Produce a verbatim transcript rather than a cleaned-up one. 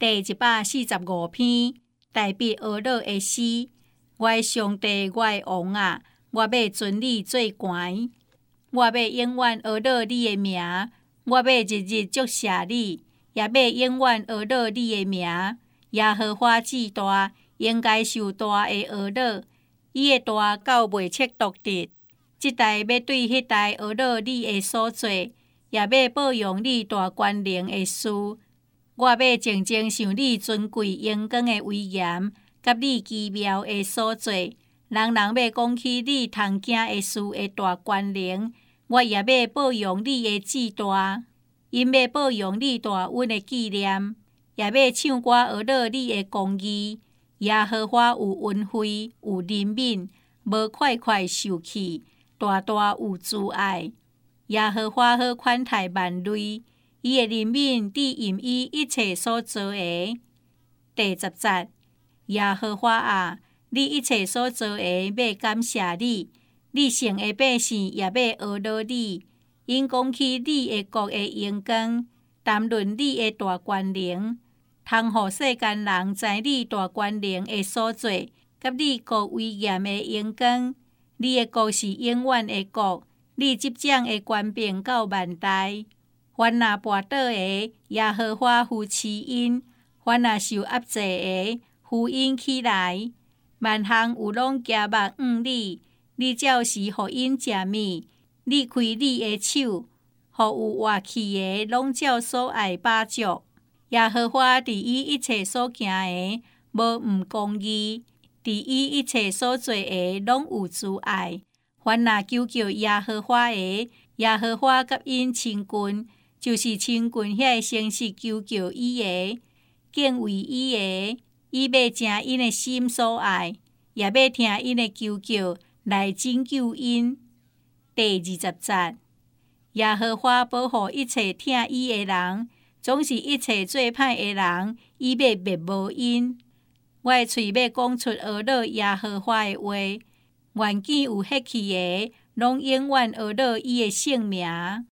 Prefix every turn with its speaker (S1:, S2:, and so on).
S1: 第一百四十五篇，代笔俄勒的诗。我的上帝，我的王啊，我要尊你最悬。我要永远俄勒你的名，我要日日祝谢你，也要永远俄勒你的名。耶和華至大，應該受大的俄勒，伊的大到袂切獨直。這代要對迄代俄勒你的所做，也要報揚你大權能的事。我要靜靜想你尊貴榮光的威嚴，甲你奇妙的所做。人人要講起你通行的事的大權能，我也要報揚你的至大。因要報揚你大恩的紀念，也要唱歌俄勒你的公義。耶和華有恩惠，有憐憫，無快快受氣，大大有慈愛。耶和華好款待萬類，伊的憐憫只因伊一切所做的。第十節，耶和華啊，你一切所做的要感謝你，你聖的百姓也要學樂你，因講起你的國的榮光，談論你的大權能，通予世間人知你大權能的所做，甲你國威嚴的榮光。你的國是永遠的國，你執掌的權柄到萬代。凡那跋倒的，耶和華扶持因；凡那受壓制的，扶因起來。萬項有攏夾目向你，你照時予因食物。你開你的手，予有活氣的攏照所愛飽足。耶和華佇伊一切所行的，無毋公義；佇伊一切所做的，攏有慈愛。凡那求救耶和華的，耶和華甲因親近，就是親近遐個誠實求救伊的，敬畏伊的，伊要正因的心所愛，也要聽因的求救來拯救因。第二十節，耶和華保護一切聽伊的人，總是一切做歹的人，伊要滅無因。我的嘴要講出俄勒耶和華的話，願見有血氣的，攏永遠俄勒伊的聖名。